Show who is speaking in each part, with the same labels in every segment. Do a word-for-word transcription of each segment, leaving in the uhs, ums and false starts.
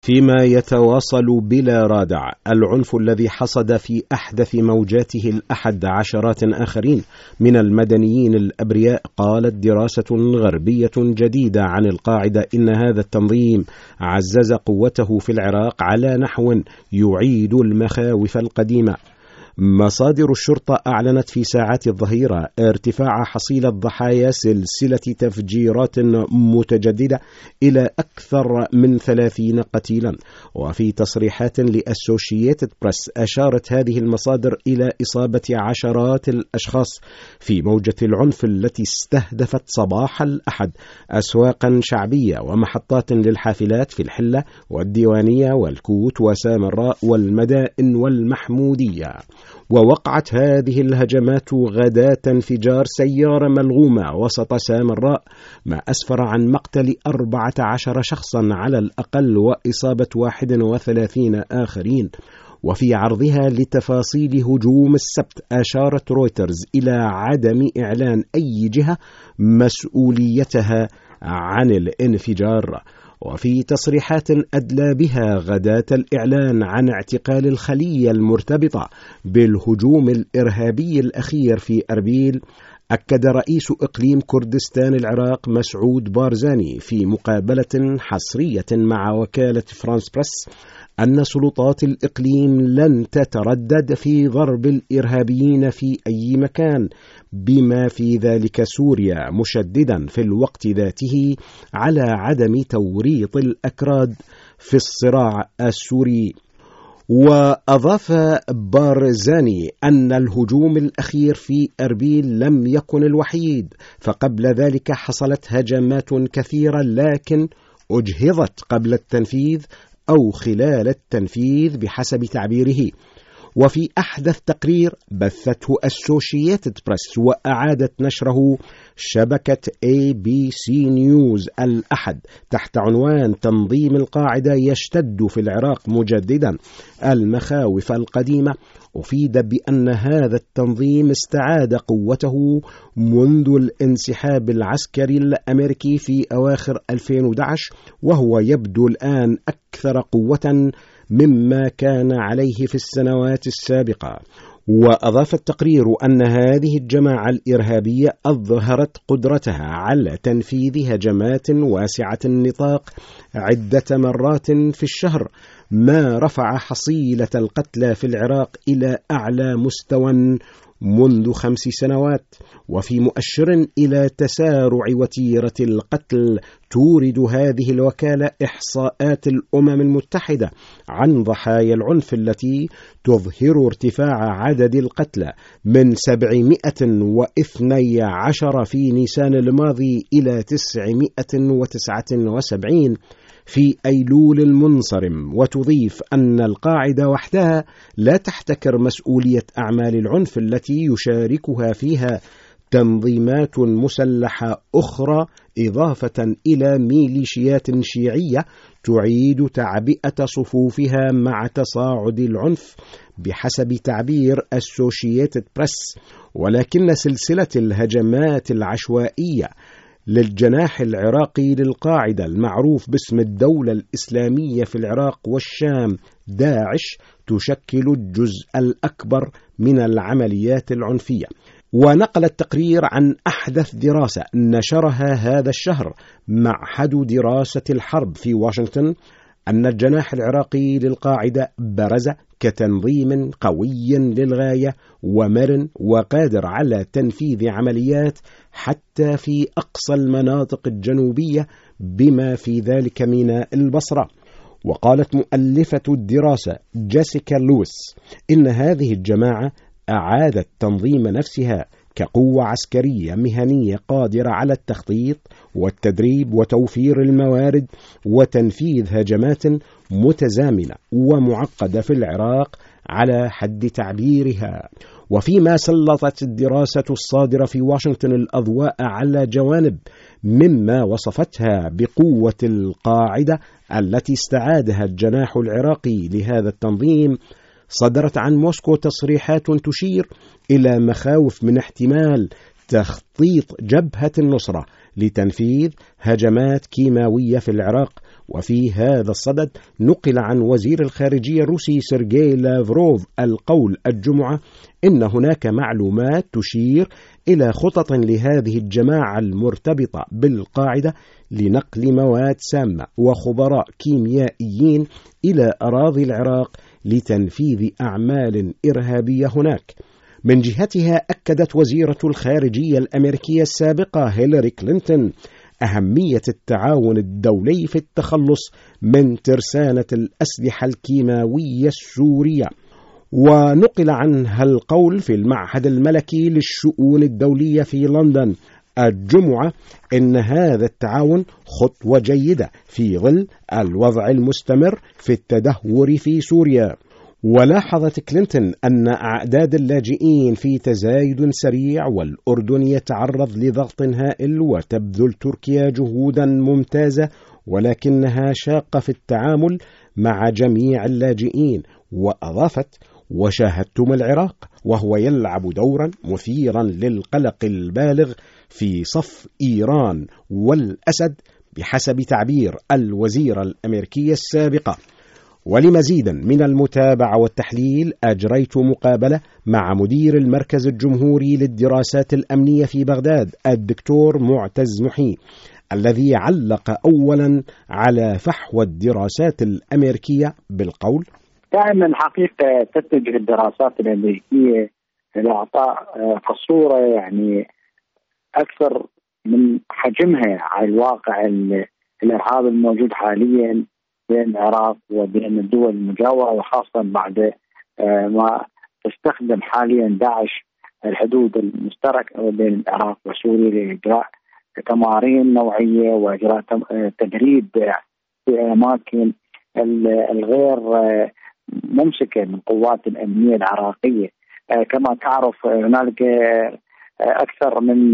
Speaker 1: فيما يتواصل بلا رادع العنف الذي حصد في أحدث موجاته الأحد عشرات آخرين من المدنيين الأبرياء، قالت دراسة غربية جديدة عن القاعدة إن هذا التنظيم عزز قوته في العراق على نحو يعيد المخاوف القديمة. مصادر الشرطة أعلنت في ساعات الظهيرة ارتفاع حصيلة ضحايا سلسلة تفجيرات متجددة إلى أكثر من ثلاثين قتيلا. وفي تصريحات لأسوشيتد بريس أشارت هذه المصادر إلى إصابة عشرات الأشخاص في موجة العنف التي استهدفت صباح الأحد أسواقا شعبية ومحطات للحافلات في الحلة والديوانية والكوت وسامراء والمدائن والمحمودية. ووقعت هذه الهجمات غداة انفجار سيارة ملغومة وسط سامراء، ما أسفر عن مقتل أربعة عشر شخصا على الأقل وإصابة واحد وثلاثين آخرين. وفي عرضها لتفاصيل هجوم السبت أشارت رويترز إلى عدم إعلان أي جهة مسؤوليتها عن الانفجار. وفي تصريحات أدلى بها غداة الإعلان عن اعتقال الخلية المرتبطة بالهجوم الإرهابي الأخير في أربيل، أكد رئيس إقليم كردستان العراق مسعود بارزاني في مقابلة حصرية مع وكالة فرانس بريس أن سلطات الإقليم لن تتردد في ضرب الإرهابيين في أي مكان بما في ذلك سوريا، مشددا في الوقت ذاته على عدم توريط الأكراد في الصراع السوري. وأضاف بارزاني أن الهجوم الأخير في أربيل لم يكن الوحيد، فقبل ذلك حصلت هجمات كثيرة لكن أجهضت قبل التنفيذ أو خلال التنفيذ بحسب تعبيره. وفي أحدث تقرير بثته أسوشيتد بريس وأعادت نشره شبكة إيه بي سي نيوز الأحد تحت عنوان تنظيم القاعدة يشتد في العراق مجددا المخاوف القديمة، أفيد بأن هذا التنظيم استعاد قوته منذ الانسحاب العسكري الأمريكي في أواخر ألفين وأحد عشر، وهو يبدو الآن أكثر قوة مما كان عليه في السنوات السابقة. وأضاف التقرير أن هذه الجماعة الإرهابية أظهرت قدرتها على تنفيذ هجمات واسعة النطاق عدة مرات في الشهر، ما رفع حصيلة القتلى في العراق إلى أعلى مستوى منذ خمس سنوات. وفي مؤشر إلى تسارع وتيرة القتل تورد هذه الوكالة إحصاءات الأمم المتحدة عن ضحايا العنف التي تظهر ارتفاع عدد القتلى من سبعمائة واثني عشر في نيسان الماضي إلى تسعمائة وتسعة وسبعين في أيلول المنصرم. وتضيف أن القاعدة وحدها لا تحتكر مسؤولية أعمال العنف التي يشاركها فيها تنظيمات مسلحة أخرى، إضافة إلى ميليشيات شيعية تعيد تعبئة صفوفها مع تصاعد العنف بحسب تعبير أسوشيتد بريس. ولكن سلسلة الهجمات العشوائية للجناح العراقي للقاعدة المعروف باسم الدولة الإسلامية في العراق والشام داعش تشكل الجزء الأكبر من العمليات العنفية. ونقل التقرير عن أحدث دراسة نشرها هذا الشهر معهد دراسة الحرب في واشنطن أن الجناح العراقي للقاعدة برز كتنظيم قوي للغاية ومرن وقادر على تنفيذ عمليات حتى في أقصى المناطق الجنوبية بما في ذلك ميناء البصرة. وقالت مؤلفة الدراسة جيسيكا لويس إن هذه الجماعة أعادت تنظيم نفسها كقوة عسكرية مهنية قادرة على التخطيط والتدريب وتوفير الموارد وتنفيذ هجمات متزامنة ومعقدة في العراق على حد تعبيرها. وفيما سلطت الدراسة الصادرة في واشنطن الأضواء على جوانب مما وصفتها بقوة القاعدة التي استعادها الجناح العراقي لهذا التنظيم، صدرت عن موسكو تصريحات تشير إلى مخاوف من احتمال تخطيط جبهة النصرة لتنفيذ هجمات كيماوية في العراق، وفي هذا الصدد نقل عن وزير الخارجية الروسي سيرجي لافروف القول الجمعة إن هناك معلومات تشير إلى خطط لهذه الجماعة المرتبطة بالقاعدة لنقل مواد سامة وخبراء كيميائيين إلى أراضي العراق لتنفيذ أعمال إرهابية هناك. من جهتها أكدت وزيرة الخارجية الأمريكية السابقة هيلاري كلينتون أهمية التعاون الدولي في التخلص من ترسانة الأسلحة الكيماوية السورية. ونقل عنها القول في المعهد الملكي للشؤون الدولية في لندن الجمعة إن هذا التعاون خطوة جيدة في ظل الوضع المستمر في التدهور في سوريا. ولاحظت كلينتون أن أعداد اللاجئين في تزايد سريع، والأردن يتعرض لضغط هائل، وتبذل تركيا جهودا ممتازة ولكنها شاقة في التعامل مع جميع اللاجئين. وأضافت: وشاهدتم العراق وهو يلعب دورا مثيرا للقلق البالغ في صف إيران والأسد بحسب تعبير الوزيرة الأمريكية السابقة. ولمزيد من المتابعة والتحليل أجريت مقابلة مع مدير المركز الجمهوري للدراسات الأمنية في بغداد الدكتور معتز محي، الذي علق أولا على فحوى الدراسات الأمريكية بالقول:
Speaker 2: دائما حقيقة تتجه الدراسات الأمريكية إلى إعطاء صورة يعني أكثر من حجمها على الواقع الإرهاب الموجود حاليا بين العراق وبين الدول المجاورة، وخاصة بعد ما تستخدم حاليا داعش الحدود المشتركة بين العراق وسوريا لإجراء تمارين نوعية وإجراء تدريب في أماكن الغير ممسكة من قوات الأمنية العراقية. كما تعرف هنالك أكثر من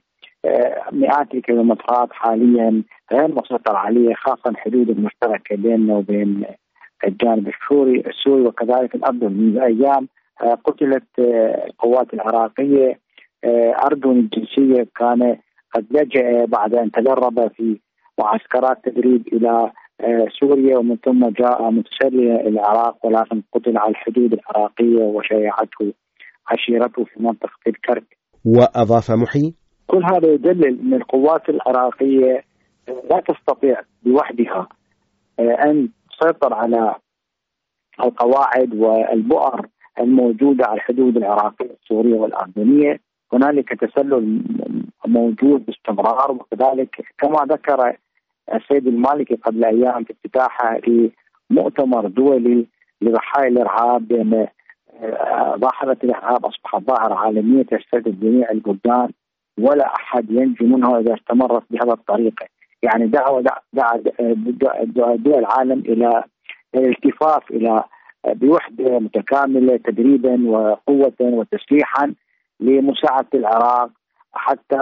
Speaker 2: مئات الكيلومترات حاليا غير مسيطر عليه، خاصة الحدود المشتركة بيننا وبين الجانب السوري السوري وكذلك الأردن. من أيام قتلت القوات العراقية أردن الجنسية كان قد لجأ بعد أن تدرب في معسكرات تدريب إلى سوريا، ومن ثم جاء متسللا إلى العراق، ولكن قتل على الحدود العراقية وشيعته عشيرته في منطقة الكرك.
Speaker 1: وأضاف محي:
Speaker 2: كل هذا يدلل أن القوات العراقية لا تستطيع بوحدها أن تسيطر على القواعد والبؤر الموجودة على الحدود العراقية السورية والأردنية. هنالك تسلل موجود باستمرار، وكذلك كما ذكر السيد المالكي قبل أيام في افتتاحه لمؤتمر دولي لضحايا الإرهاب، بأن ظاهرة الإرهاب أصبحت ظاهرة عالمية تستهدف جميع البلدان ولا أحد ينجو منها إذا استمرت بهذا الطريقة. يعني دعوة دعا دول العالم إلى الالتفاف إلى بوحدة متكاملة تدريبا وقوة وتسليحا لمساعدة العراق حتى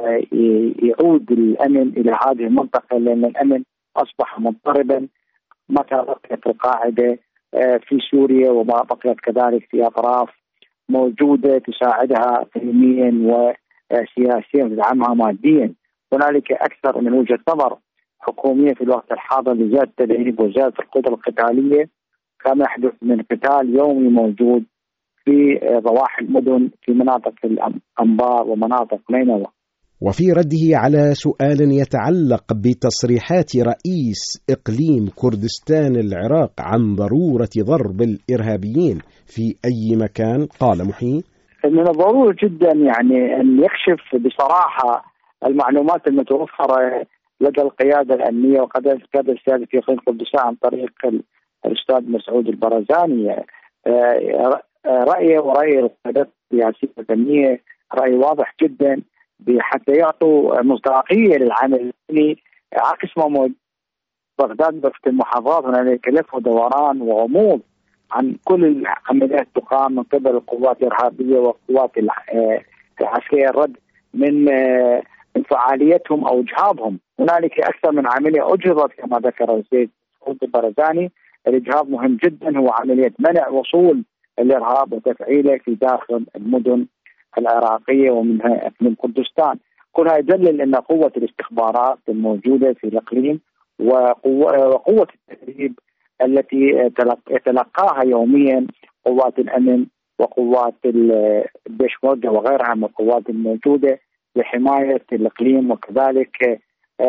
Speaker 2: يعود الأمن إلى هذه المنطقة، لأن الأمن أصبح مضطربا متى بقيت القاعدة في سوريا وما بقيت كذلك في أطراف موجودة تساعدها علميا وسياسيا وتدعمها ماديا. هنالك أكثر من وجهة نظر حكومية في الوقت الحاضر لزيادة التدريب وزيادة القدرة القتالية، كما يحدث من قتال يومي موجود في ضواحي المدن في مناطق الأنبار ومناطق نينوى.
Speaker 1: وفي رده على سؤال يتعلق بتصريحات رئيس إقليم كردستان العراق عن ضرورة ضرب الإرهابيين في أي مكان، قال محي:
Speaker 2: من الضروري جدا يعني أن يكشف بصراحة المعلومات المتوفرة لدى القيادة الأمنية وقيادة السياسة في إقليم كردستان عن طريق الأستاذ مسعود البرزاني. رأيه ورأي القيادات السياسية الأمنية رأي واضح جدا حتى يعطوا مصداقية للعمل الأمني، عكس ما موجود بغداد في المحافظات. هنالك لف ودوران وغموض عن كل العمليات تقام من قبل القوات الإرهابية والقوات العسكرية الرد من من فعاليتهم أو إجهاضهم. هنالك أكثر من عملية أجهضت كما ذكر السيد مسعود البرزاني. الإجهاض مهم جدا، هو عملية منع وصول الإرهاب وتفعيله في داخل المدن العراقية ومنها من كردستان. كلها يدلل أن قوة الاستخبارات الموجودة في الإقليم وقوة التدريب التي يتلقاها يوميا قوات الأمن وقوات البيشمركة وغيرها من القوات الموجودة لحماية الإقليم. وكذلك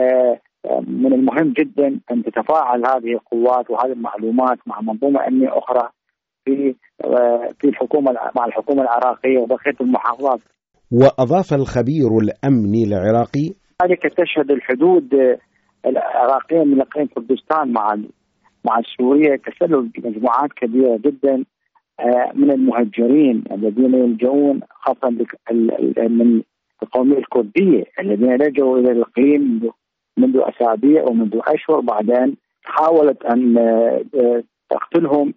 Speaker 2: من المهم جدا أن تتفاعل هذه القوات وهذه المعلومات مع منظومة أمنية أخرى في في الحكومة مع الحكومة العراقية وبقية المحافظات.
Speaker 1: وأضاف الخبير الأمني العراقي:
Speaker 2: ذلك تشهد الحدود العراقية من إقليم كردستان مع مع سوريا تسلل مجموعات كبيرة جدا من المهجرين الذين يلجؤون خاصة من القومية الكردية الذين لجوا إلى الإقليم منذ أسابيع ومنذ أشهر، بعدين حاولت أن تقتلهم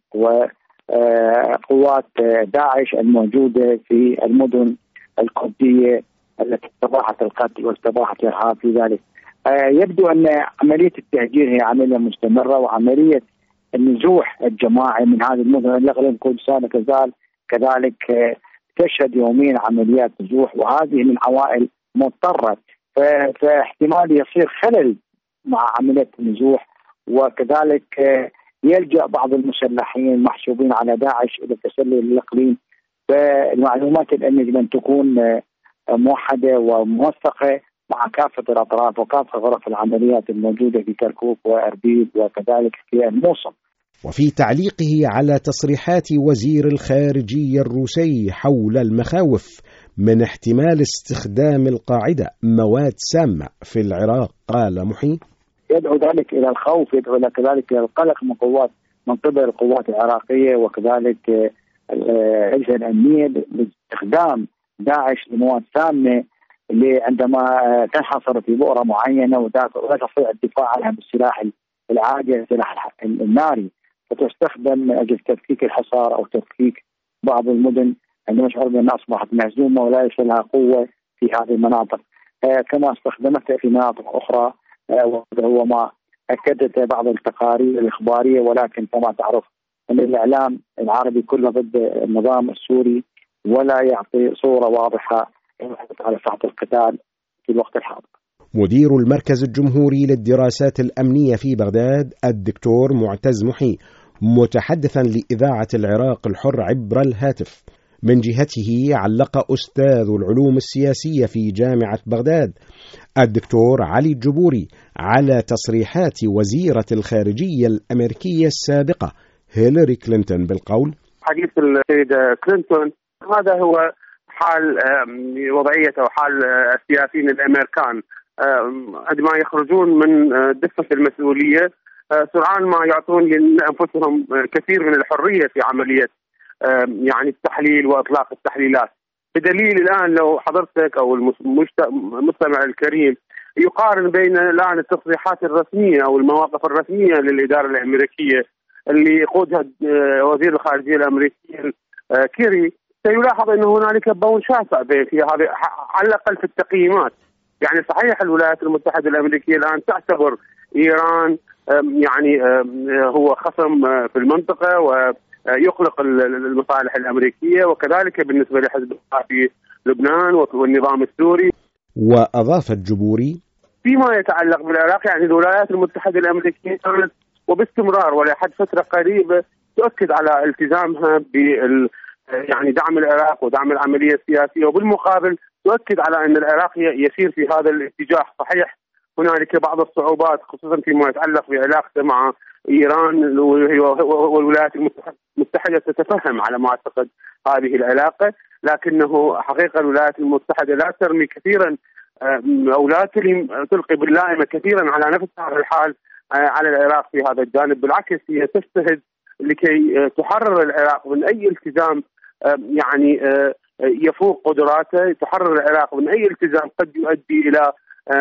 Speaker 2: وقوات داعش الموجودة في المدن الكردية التي استباحت القتل واستباحت الإرهاب في ذلك. يبدو أن عملية التهجير هي عملية مستمرة، وعملية النزوح الجماعي من هذه المدن الإقليم كردستان كذلك كذلك تشهد يوميا عمليات نزوح، وهذه من عوائل مضطرة، فاحتمال يصير خلل مع عملية النزوح، وكذلك يلجأ بعض المسلحين المحسوبين على داعش إلى تسلل الإقليم. فالمعلومات الأمنية لن تكون موحدة وموثقة مع كافة الأطراف وكافة غرف العمليات الموجودة في كركوك وأربيل وكذلك في الموصل.
Speaker 1: وفي تعليقه على تصريحات وزير الخارجية الروسي حول المخاوف من احتمال استخدام القاعدة مواد سامة في العراق، قال محي:
Speaker 2: يدعو ذلك إلى الخوف، يدعو كذلك إلى القلق من قوات من قبل القوات العراقية وكذلك الأجهزة الأمنية باستخدام داعش لمواد سامة عندما تنحصر في بؤرة معينة ولا تستطيع الدفاع عنها بالسلاح العادي السلاح الناري، فتستخدم أجل تفكيك الحصار أو تفكيك بعض المدن عندما نشعر بأنها أصبحت مهزومة ولا يصل لها قوة في هذه المناطق، كما استخدمتها في مناطق أخرى، وهو ما أكدت بعض التقارير الإخبارية. ولكن كما تعرف أن الإعلام العربي كله ضد النظام السوري ولا يعطي صورة واضحة على ساحة القتال في الوقت الحاضر.
Speaker 1: مدير المركز الجمهوري للدراسات الأمنية في بغداد الدكتور معتز محي، متحدثا لإذاعة العراق الحر عبر الهاتف، من جهته علق أستاذ العلوم السياسية في جامعة بغداد الدكتور علي الجبوري على تصريحات وزيرة الخارجية الأمريكية السابقة هيلاري كلينتون بالقول:
Speaker 3: حديث السيدة كلينتون هذا هو حال وضعية أو حال السياسيين الأمريكان عندما يخرجون من دفة المسؤولية سرعان ما يعطون لأنفسهم كثير من الحرية في عملية يعني التحليل وإطلاق التحليلات، بدليل الآن لو حضرتك أو المستمع الكريم يقارن بين الآن التصريحات الرسمية أو المواقف الرسمية للإدارة الأمريكية اللي يقودها وزير الخارجية الأمريكي كيري، سيلاحظ أن هنالك بون شاسع في هذه على الأقل في التقييمات. يعني صحيح الولايات المتحدة الأمريكية الآن تعتبر إيران يعني هو خصم في المنطقة ويقلق المصالح الأمريكية، وكذلك بالنسبة لحزب الله في لبنان والنظام السوري.
Speaker 1: وأضاف الجبوري:
Speaker 3: فيما يتعلق بالعراق يعني الولايات المتحدة الأمريكية وباستمرار ولحد فترة قريبة تؤكد على التزامها بال يعني دعم العراق ودعم العملية السياسية، وبالمقابل تؤكد على أن العراق يسير في هذا الاتجاه. صحيح هنالك بعض الصعوبات خصوصا فيما يتعلق بعلاقته مع إيران، والولايات المتحدة تتفهم على ما أعتقد هذه العلاقة، لكنه حقيقة الولايات المتحدة لا ترمي كثيرا أو لا تلقي باللائمة كثيرا على نفس هذا الحال على العراق في هذا الجانب، بالعكس هي تجتهد لكي تحرر العراق من أي التزام يعني يفوق قدراته، تحرر العراق من أي التزام قد يؤدي إلى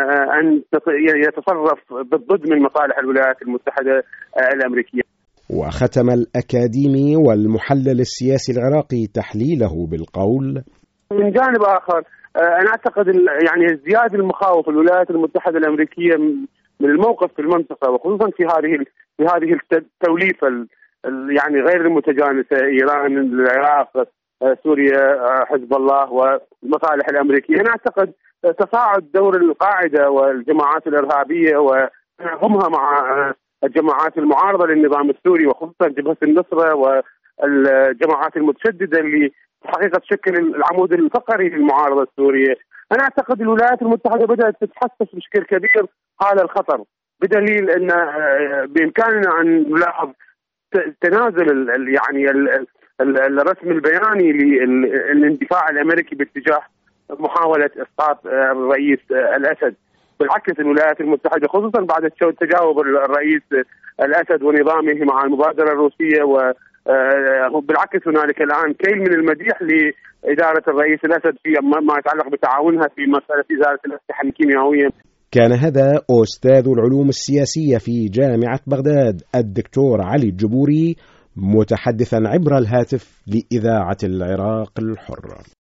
Speaker 3: أن يتصرف بالضد من مصالح الولايات المتحدة الأمريكية.
Speaker 1: وختم الأكاديمي والمحلل السياسي العراقي تحليله بالقول:
Speaker 3: من جانب آخر أنا أعتقد يعني ازدياد المخاوف الولايات المتحدة الأمريكية من الموقف في المنطقة، وخصوصا في هذه في هذه التوليفة يعني غير المتجانسة، إيران، العراق، سوريا، حزب الله والمصالح الأمريكية. أنا أعتقد تصاعد دور القاعدة والجماعات الإرهابية تناغمها مع الجماعات المعارضة للنظام السوري، وخصوصا جبهة النصرة والجماعات المتشددة اللي حقيقة تشكل العمود الفقري للمعارضة السورية. أنا أعتقد الولايات المتحدة بدأت تتحسس بشكل كبير حال الخطر، بدليل أن بإمكاننا أن نلاحظ تنازل يعني الرسم البياني للاندفاع الأمريكي باتجاه محاولة إسقاط الرئيس الأسد. بالعكس الولايات المتحدة خصوصا بعد تجاوب الرئيس الأسد ونظامه مع المبادرة الروسية، وبالعكس هنالك الآن كيل من المديح لإدارة الرئيس الأسد في ما يتعلق بتعاونها في مسألة إزالة الأسلحة الكيميائية.
Speaker 1: كان هذا أستاذ العلوم السياسية في جامعة بغداد الدكتور علي الجبوري متحدثا عبر الهاتف لإذاعة العراق الحر.